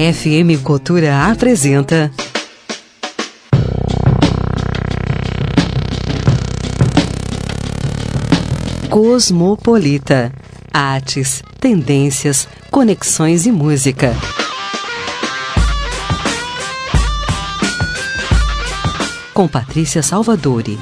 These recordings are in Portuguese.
FM Cultura apresenta Cosmopolita. Artes, tendências, conexões e música. Com Patrícia Salvadori.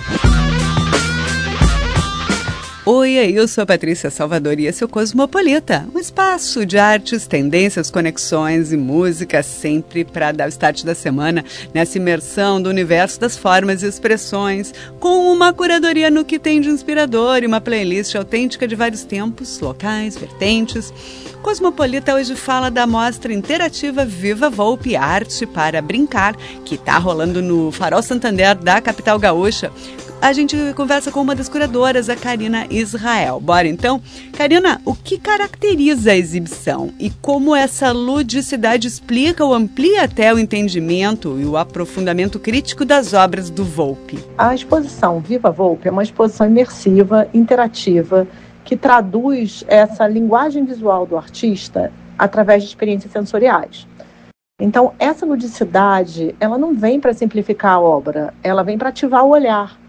Oi, eu sou a Patrícia Salvadori e esse é o Cosmopolita, um espaço de artes, tendências, conexões e música, sempre para dar o start da semana nessa imersão do universo das formas e expressões, com uma curadoria no que tem de inspirador e uma playlist autêntica de vários tempos, locais, vertentes. Cosmopolita hoje fala da mostra interativa Viva Volpe Arte para Brincar, que está rolando no Farol Santander da capital gaúcha. A gente conversa com uma das curadoras, a Karina Israel. Bora então? Karina, o que caracteriza a exibição e como essa ludicidade explica ou amplia até o entendimento e o aprofundamento crítico das obras do Volpe? A exposição Viva Volpe é uma exposição imersiva, interativa, que traduz essa linguagem visual do artista através de experiências sensoriais. Então, essa ludicidade, ela não vem para simplificar a obra, ela vem para ativar o olhar,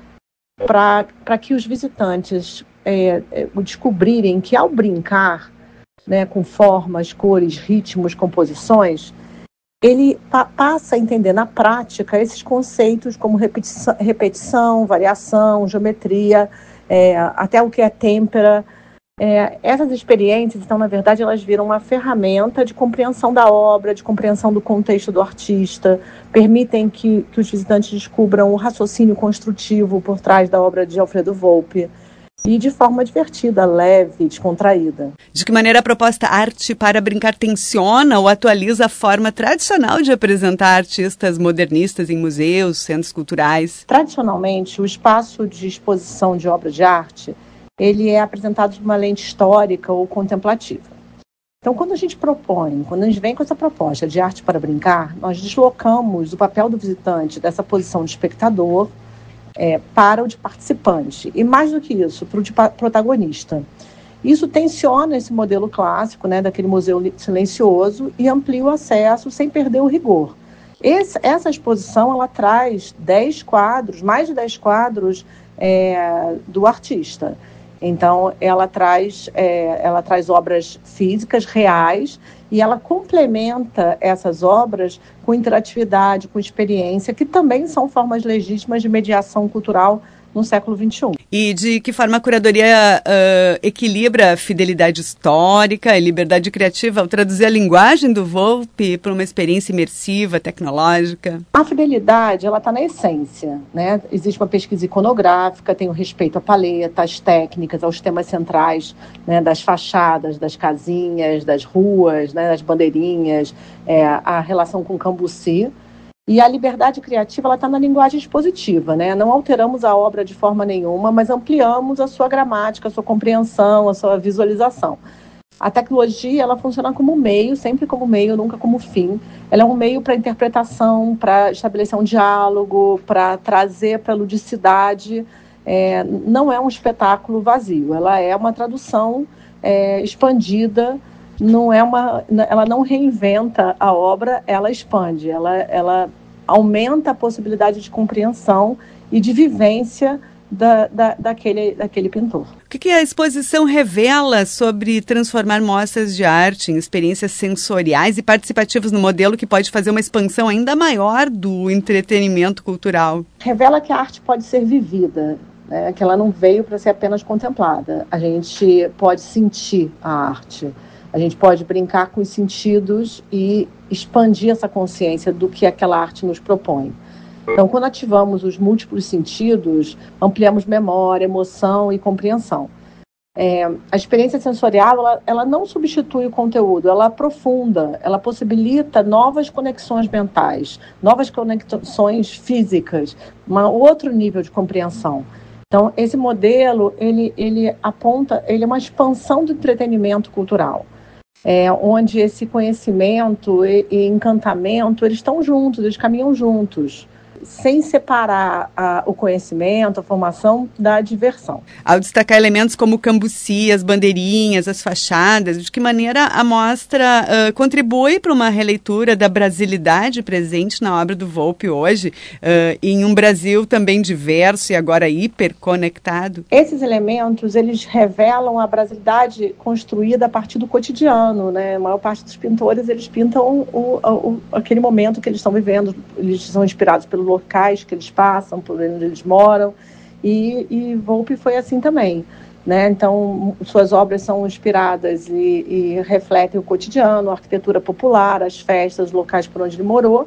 para que os visitantes descobrirem que ao brincar, né, com formas, cores, ritmos, composições, ele passa a entender na prática esses conceitos como repetição, variação, geometria, até o que é têmpera. Essas experiências, então, na verdade, elas viram uma ferramenta de compreensão da obra, de compreensão do contexto do artista, permitem que os visitantes descubram o raciocínio construtivo por trás da obra de Alfredo Volpe, e de forma divertida, leve, descontraída. De que maneira a proposta Arte para Brincar tensiona ou atualiza a forma tradicional de apresentar artistas modernistas em museus, centros culturais? Tradicionalmente, o espaço de exposição de obras de arte ele é apresentado de uma lente histórica ou contemplativa. Então, quando a gente vem com essa proposta de arte para brincar, nós deslocamos o papel do visitante dessa posição de espectador para o de participante, e mais do que isso, para o de protagonista. Isso tensiona esse modelo clássico, né, daquele museu silencioso, e amplia o acesso sem perder o rigor. Essa exposição ela traz mais de 10 quadros do artista. Então, ela traz obras físicas, reais, e ela complementa essas obras com interatividade, com experiência, que também são formas legítimas de mediação cultural no século XXI. E de que forma a curadoria equilibra a fidelidade histórica e liberdade criativa ao traduzir a linguagem do Volpe para uma experiência imersiva, tecnológica? A fidelidade, ela está na essência, né? Existe uma pesquisa iconográfica, tem o respeito à paleta, às técnicas, aos temas centrais, né, das fachadas, das casinhas, das ruas, né, das bandeirinhas, a relação com Cambuci. E a liberdade criativa ela está na linguagem expositiva, né? Não alteramos a obra de forma nenhuma, mas ampliamos a sua gramática, a sua compreensão, a sua visualização. A tecnologia ela funciona como meio, sempre como meio, nunca como fim. Ela é um meio para interpretação, para estabelecer um diálogo, para trazer para a ludicidade. Não é um espetáculo vazio, ela é uma tradução expandida. Ela não reinventa a obra, ela expande, ela aumenta a possibilidade de compreensão e de vivência daquele pintor. O que a exposição revela sobre transformar mostras de arte em experiências sensoriais e participativas no modelo que pode fazer uma expansão ainda maior do entretenimento cultural? Revela que a arte pode ser vivida, né? Que ela não veio para ser apenas contemplada. A gente pode sentir a arte. A gente pode brincar com os sentidos e expandir essa consciência do que aquela arte nos propõe. Então, quando ativamos os múltiplos sentidos, ampliamos memória, emoção e compreensão. A experiência sensorial, ela não substitui o conteúdo, ela aprofunda, ela possibilita novas conexões mentais, novas conexões físicas, um outro nível de compreensão. Então, esse modelo, ele é uma expansão do entretenimento cultural. Onde esse conhecimento e encantamento, eles estão juntos, eles caminham juntos. sem separar o conhecimento, a formação da diversão. Ao destacar elementos como o cambuci, as bandeirinhas, as fachadas, de que maneira a mostra contribui para uma releitura da brasilidade presente na obra do Volpi hoje, em um Brasil também diverso e agora hiperconectado? Esses elementos, eles revelam a brasilidade construída a partir do cotidiano, né? A maior parte dos pintores, eles pintam aquele momento que eles estão vivendo, eles são inspirados pelos locais que eles passam, por onde eles moram, e Volpi foi assim também, né? Então, suas obras são inspiradas e refletem o cotidiano, a arquitetura popular, as festas, os locais por onde ele morou,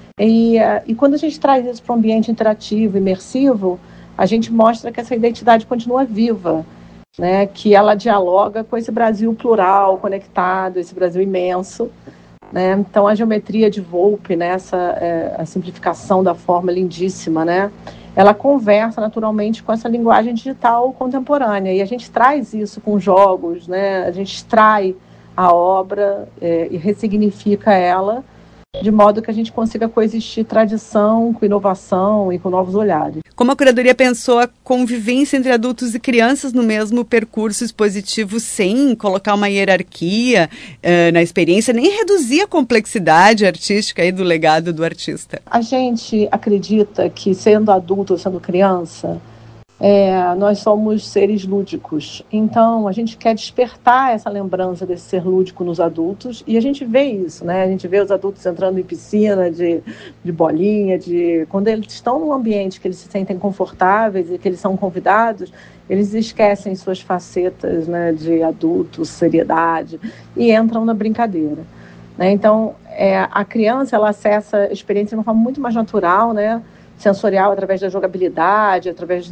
e quando a gente traz isso para um ambiente interativo, imersivo, a gente mostra que essa identidade continua viva, né? Que ela dialoga com esse Brasil plural, conectado, esse Brasil imenso, né? Então, a geometria de Volpi, né? A simplificação da forma lindíssima, né? Ela conversa naturalmente com essa linguagem digital contemporânea, e a gente traz isso com jogos, né? A gente extrai a obra e ressignifica ela, de modo que a gente consiga coexistir tradição com inovação e com novos olhares. Como a curadoria pensou a convivência entre adultos e crianças no mesmo percurso expositivo, sem colocar uma hierarquia na experiência, nem reduzir a complexidade artística aí do legado do artista? A gente acredita que, sendo adulto ou sendo criança, nós somos seres lúdicos. Então, a gente quer despertar essa lembrança desse ser lúdico nos adultos, e a gente vê isso, né? A gente vê os adultos entrando em piscina de bolinha, quando eles estão num ambiente que eles se sentem confortáveis e que eles são convidados, eles esquecem suas facetas, né, de adulto, seriedade, e entram na brincadeira, né? Então, a criança, ela acessa a experiência de uma forma muito mais natural, né? Sensorial, através da jogabilidade, através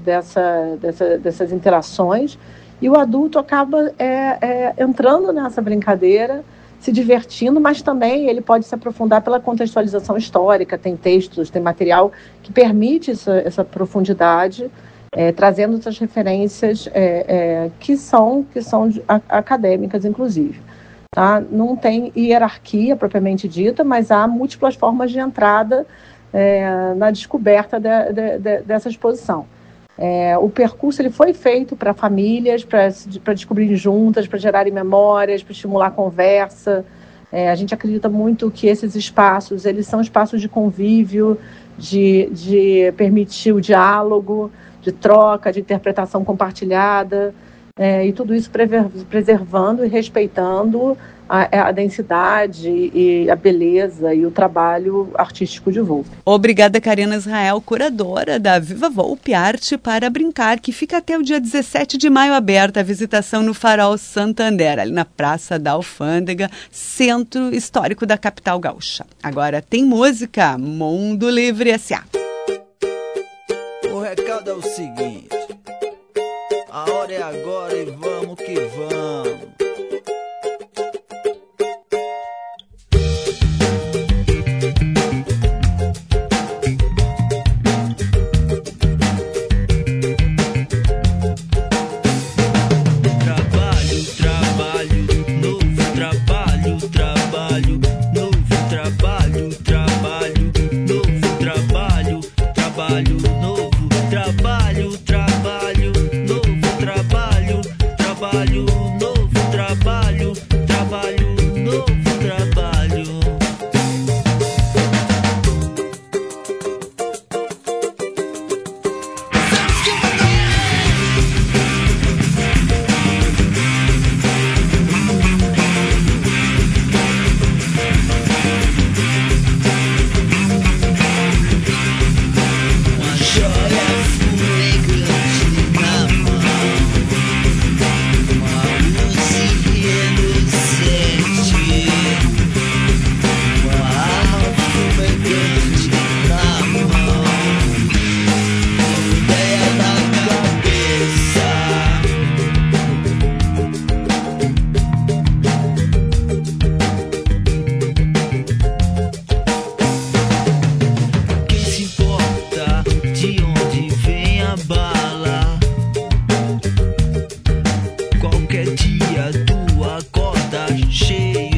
dessas interações, e o adulto acaba entrando nessa brincadeira, se divertindo, mas também ele pode se aprofundar pela contextualização histórica, tem textos, tem material que permite essa profundidade, trazendo essas referências que são acadêmicas, inclusive. Tá? Não tem hierarquia propriamente dita, mas há múltiplas formas de entrada na descoberta dessa exposição. O percurso ele foi feito para famílias, para descobrir juntas, para gerarem memórias, para estimular a conversa. A gente acredita muito que esses espaços, eles são espaços de convívio, de permitir o diálogo, de troca, de interpretação compartilhada, e tudo isso preservando e respeitando a densidade e a beleza e o trabalho artístico de Volpi. Obrigada, Karina Israel, curadora da Viva Volpi Arte para Brincar, que fica até o dia 17 de maio aberta a visitação no Farol Santander, ali na Praça da Alfândega, centro histórico da capital gaúcha. Agora tem música, Mundo Livre S.A. O recado é o seguinte: a hora é agora e vamos que vamos.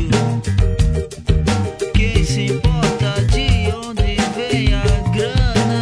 Quem se importa de onde vem a grana?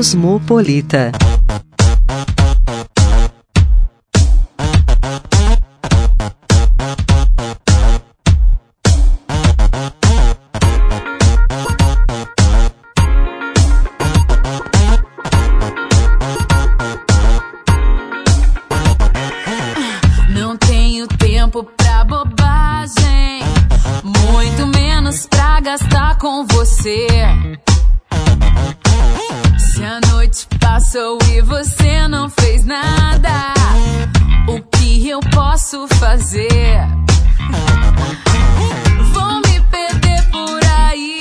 Cosmopolita. Não tenho tempo pra bobagem, muito menos pra gastar com você. Se a noite passou e você não fez nada, o que eu posso fazer? Vou me perder por aí,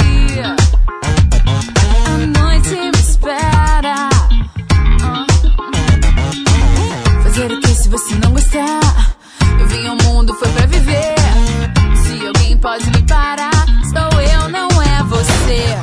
a noite me espera. Fazer o que se você não gostar? Eu vim ao mundo, foi pra viver. Se alguém pode me parar, sou eu, não é você.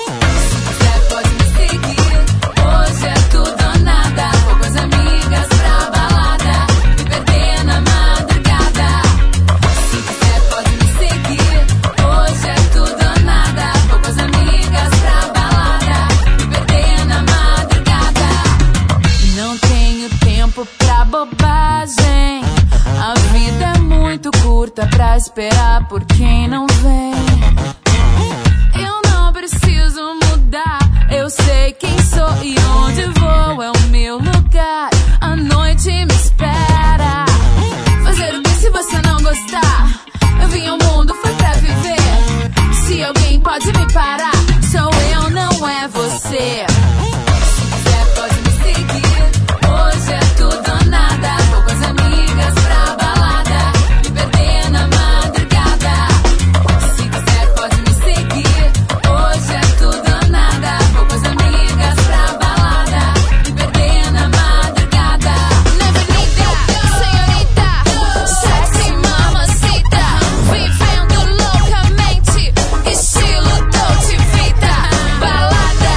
Hoje é tudo ou nada, vou com as amigas pra balada, me perder na madrugada. Se quiser pode me seguir. Hoje é tudo ou nada, vou com as amigas pra balada, me perder na madrugada. Não tenho tempo pra bobagem, a vida é muito curta pra esperar por quem não vem. Eu não preciso mudar, eu sei quem sou e onde vou, é o meu lugar. A noite me espera. Fazer o que se você não gostar? Eu vim ao mundo, foi pra viver. Se alguém pode me parar, sou eu, não é você. Se quiser pode me seguir. Hoje é tudo ou nada, vou com as amigas pra balada, me perder na madrugada. Se quiser pode me seguir. Hoje é tudo ou nada, vou com as amigas pra balada, me perder na madrugada. Neverita, senhorita, sexy mamacita, vivendo loucamente, estilo Dolce Vita. Balada,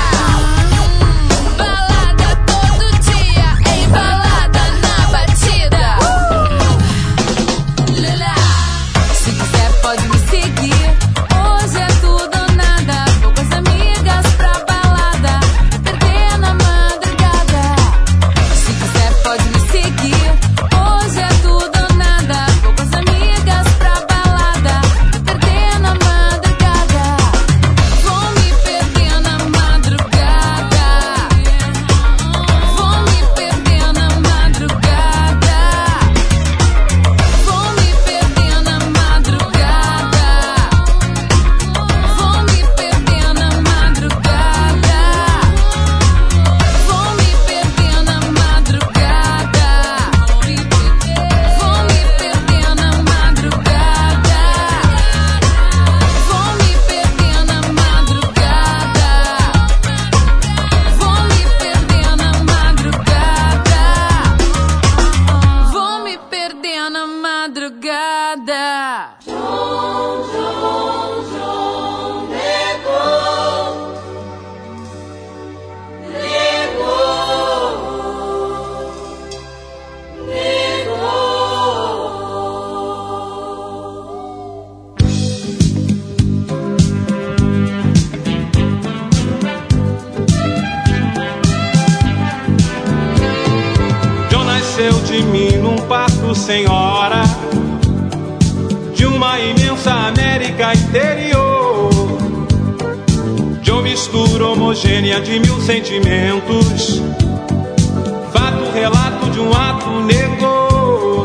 balada todo dia, embalada na batida. Lula. Se quiser pode me seguir. Hoje é tudo ou nada, vou com as amigas pra balada, me perder na madrugada. Se quiser pode me seguir. Hoje é tudo ou nada, vou com as amigas pra balada, me perder na madrugada. Vou me perder na madrugada. Vou me perder na madrugada. Vou me perder na madrugada. Vou me perder na madrugada. Vou me perder na madrugada. Vou me perder na madrugada. Vou me perder na madrugada. Vou me perder na madrugada. Vou me perder na madrugada. John nasceu de mim num parto sem hora, de uma imensa América interior. John, mistura homogênea de mil sentimentos, fato, relato de um ato negou.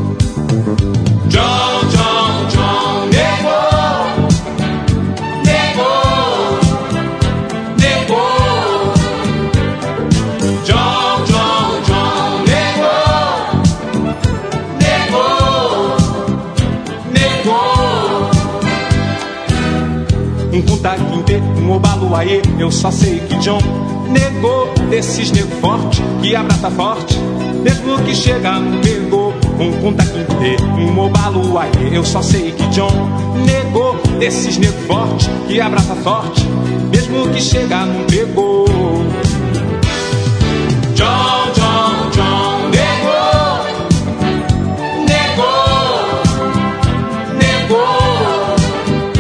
John, John, John, negou, negou, negou. John, John, John, negou, negou, negou. Um punta-quinte, um obaluaiê, eu só sei que John negou. Desses nego forte, que abraça forte, mesmo que chega não pegou. Um punta-quinte, um obaluaiê, eu só sei que John negou. Desses nego forte, que abraça forte, mesmo que chega não pegou. John, John, John, negou, negou, negou.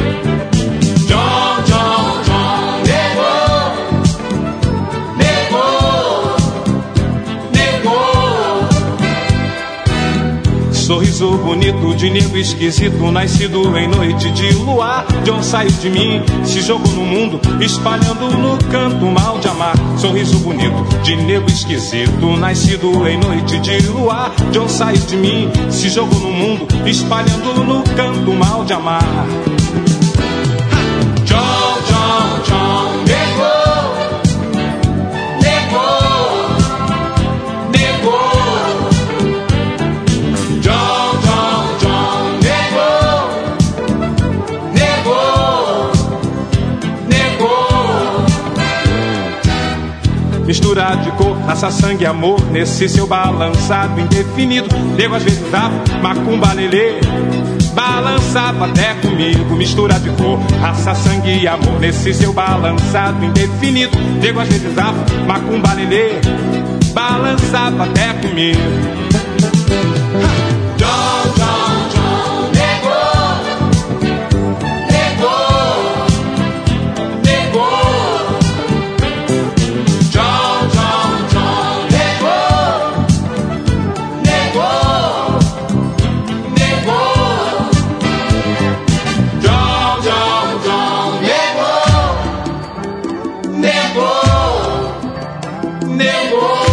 John, John, John, negou, negou, Sorriso bonito de nego esquisito, nascido em noite de luar. John saiu de mim, se jogou no mundo, espalhando no canto mal de amar. Sorriso bonito de nego esquisito, nascido em noite de luar. John saiu de mim, se jogou no mundo, espalhando no canto mal de amar. John, John, John, negou, negou, negou. John, John, John, negou, negou, negou. Mistura de cor, raça, sangue e amor, nesse seu balançado indefinido. Nego às vezes dava macumba lelê, balançava até comigo. Mistura de cor, raça, sangue e amor, nesse seu balançado indefinido. Nego às vezes dava macumba lelê, balançava até comigo. John, John, John, negou, negou, negou. John, John, John, negou, negou, negou. John, John, John, negou, negou, negou.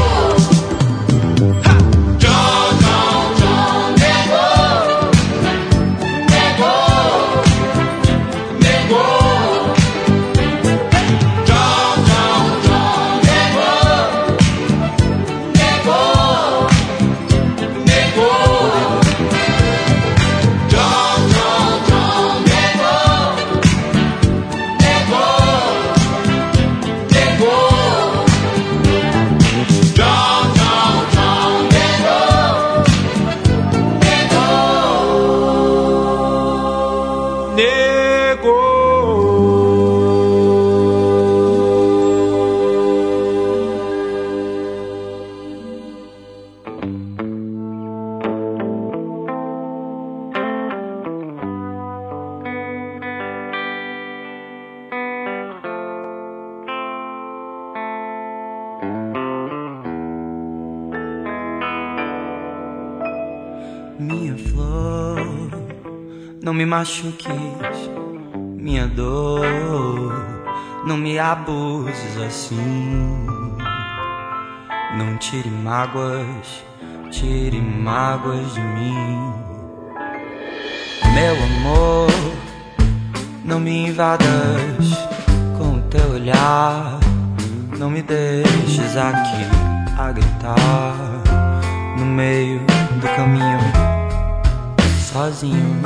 Minha flor, não me machuques, minha dor, não me abuses assim. Não tire mágoas de mim. Meu amor, não me invadas com o teu olhar. Não me deixes aqui a gritar no meio do caminho, sozinho.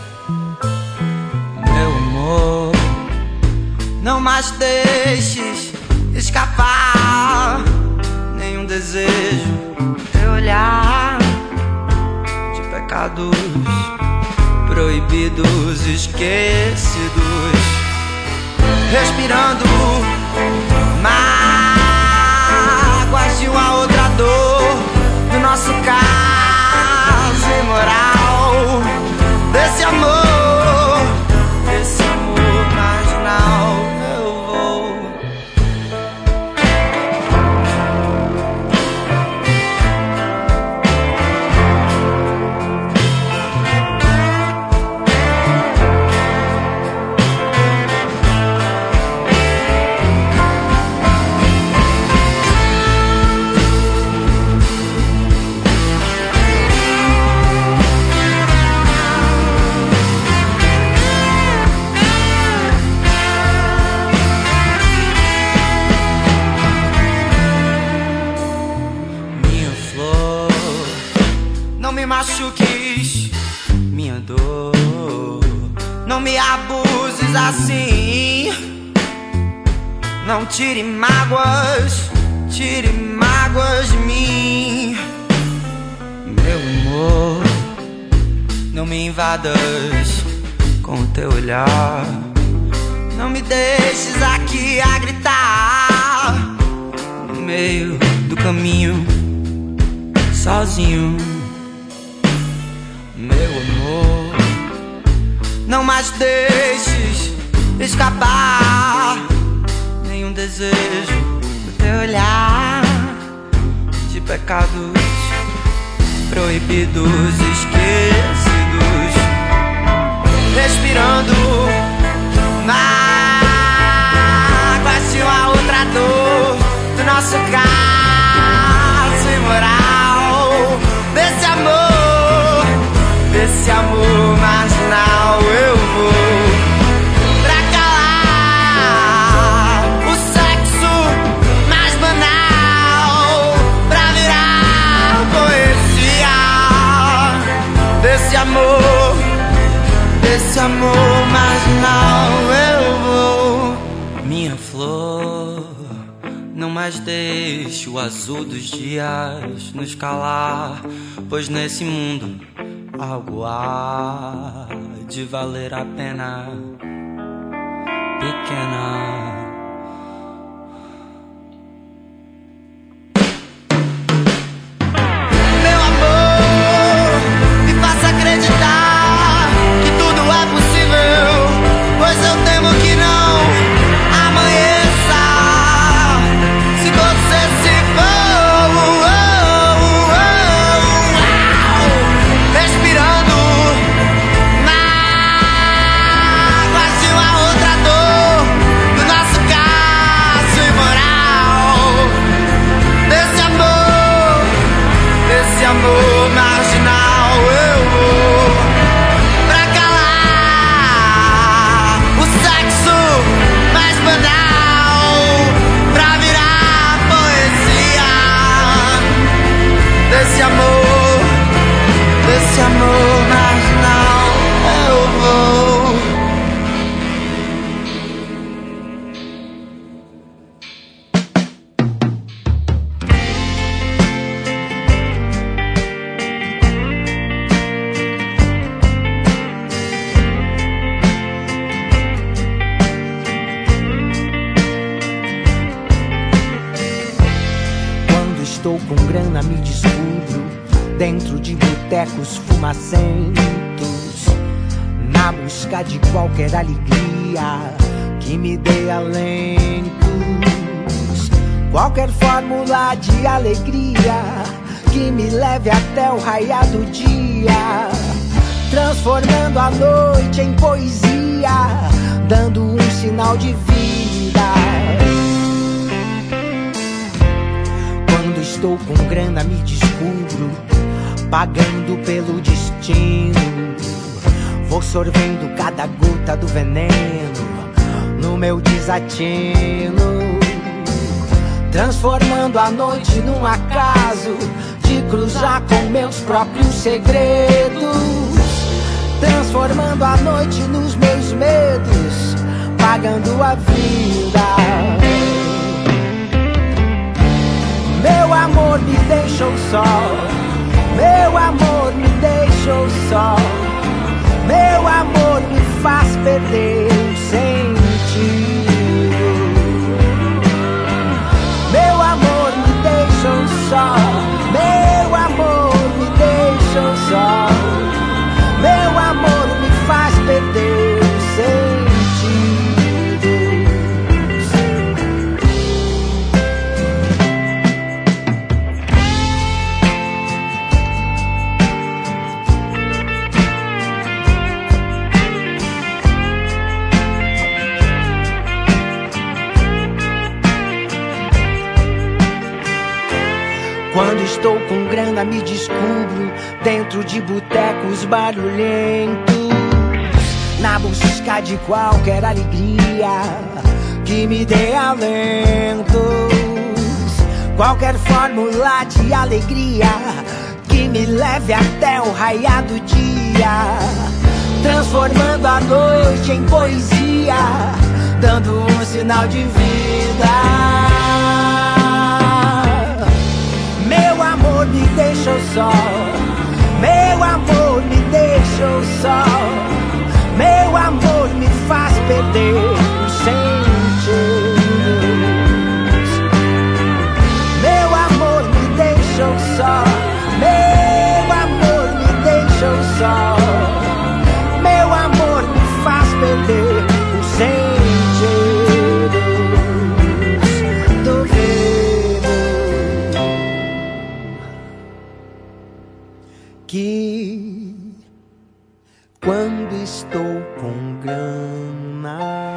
Meu amor, não mais deixes escapar nenhum desejo, teu olhar de pecados proibidos, esquecidos, respirando mágoas de uma outra dor, no nosso caso imoral, desse amor marginal. Eu vou machuques minha dor, não me abuses assim. Não tire mágoas de mim. Meu amor, não me invadas com o teu olhar. Não me deixes aqui a gritar no meio do caminho, sozinho. Meu amor, não mais deixes escapar nenhum desejo do teu olhar de pecados proibidos, esquecidos, respirando mágoas de uma outra dor do nosso caso imoral. Desse amor marginal eu vou pra calar o sexo mais banal, pra virar poesia. Desse amor marginal eu vou. Minha flor, não mais deixe o azul dos dias nos calar, pois nesse mundo algo há de valer a pena, pequena. Meu amor, me faça acreditar que tudo é possível, pois eu temo que não amanheça se você se for. Respirando mágoas de uma outra dor do nosso caso imoral. Desse amor marginal eu vou pra calar o sexo mais banal, pra virar poesia. Desse amor marginal eu vou. Quando estou com grana me descubro dentro de botecos fumacentos, na busca de qualquer alegria que me dê alentos, qualquer fórmula de alegria que me leve até o raiar do dia, transformando a noite em poesia, dando um sinal de vida. Quando estou com grana me descubro pagando pelo destino, vou sorvendo cada gota do veneno no meu desatino, transformando a noite num acaso de cruzar com meus próprios segredos, transformando a noite nos meus medos, pagando a vida. Meu amor me deixou só, meu amor me deixou só, meu amor me faz perder o sentido. Meu amor me deixou só, meu amor me deixou só, meu amor me faz perder o sentido. Quando estou com grana me descubro dentro de botecos barulhentos, na busca de qualquer alegria que me dê alentos, qualquer fórmula de alegria que me leve até o raiar do dia, transformando a noite em poesia, dando um sinal de vida. Meu amor me deixou só, meu amor me deixou só, meu amor me faz perder os sentidos. Meu amor me deixou só, meu amor me deixou só, meu amor me faz perder os sentidos. aqui quando estou com grana.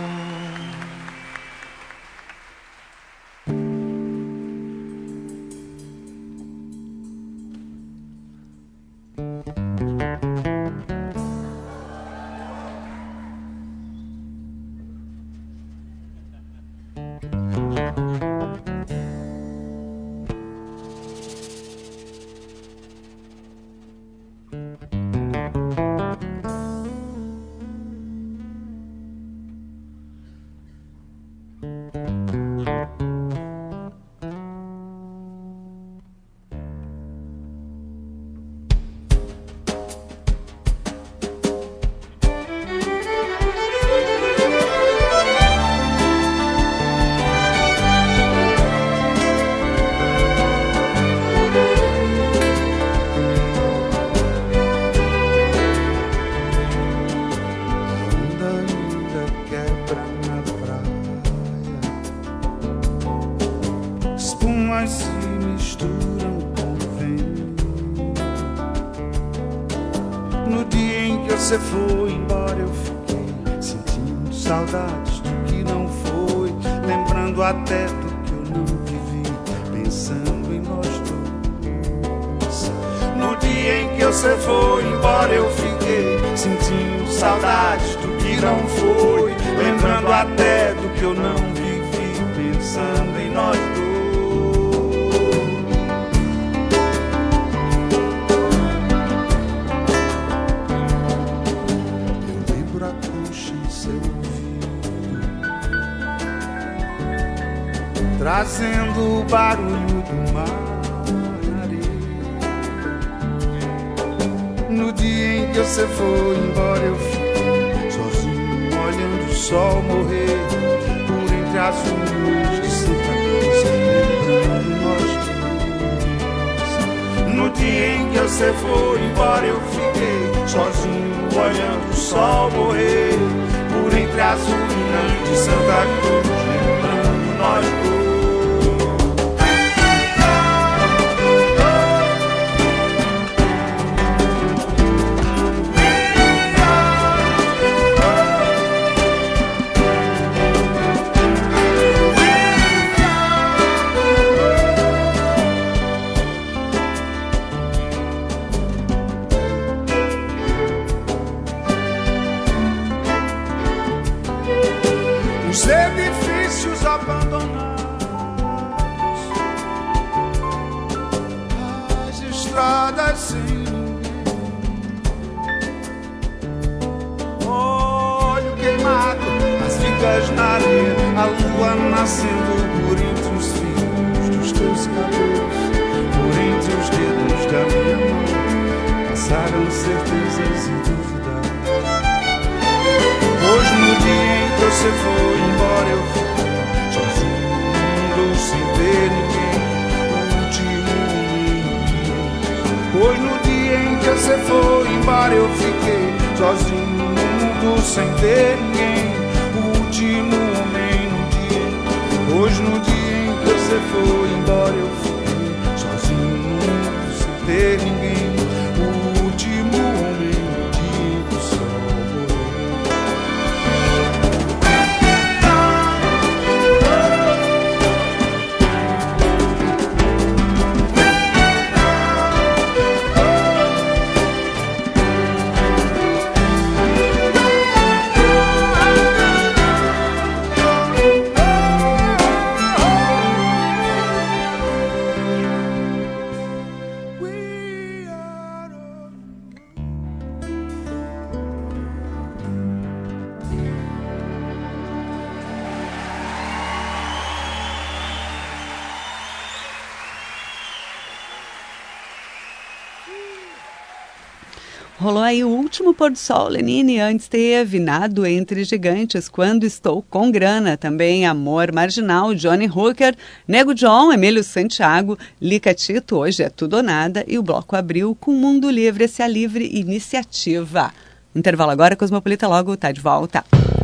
Você foi embora, eu fiquei sentindo saudades do que não foi, lembrando até do que eu não vivi, pensando em nós dois. No dia em que você foi embora, eu fiquei sentindo saudades do que não foi, lembrando até do que eu não vivi, pensando em nós dois. Trazendo o barulho do mar na areia. No dia em que você foi embora, eu fiquei sozinho, olhando o sol morrer por entre as ruas de Santa Cruz, lembrando nós dois. No dia em que você foi embora, eu fiquei sozinho, olhando o sol morrer por entre as ruínas de Santa Cruz, lembrando nós dois. Os edifícios abandonados, as estradas sem ninguém, óleo queimado, as vigas na areia, a lua nascendo por entre os fios dos teus cabelos, por entre os dedos da minha mão, passaram certezas e dúvidas. Hoje no dia em que você foi embora, eu fiquei sozinho no mundo sem ver ninguém, o último momento. Hoje no dia em que você foi embora, eu fiquei sozinho no mundo sem ver ninguém, o último momento. Hoje no dia em que você foi embora, eu fiquei sozinho no mundo sem ter ninguém, o último momento do sol. Rolou aí o último pôr do sol, Lenine. Antes teve Nado Entre Gigantes, Quando Estou com Grana. Também Amor Marginal, Johnny Hooker, Nego John, Emílio Santiago, Lica Tito, Hoje é Tudo ou Nada. E o bloco abriu com Mundo Livre, esse é a Livre Iniciativa. Intervalo agora, Cosmopolita logo tá de volta.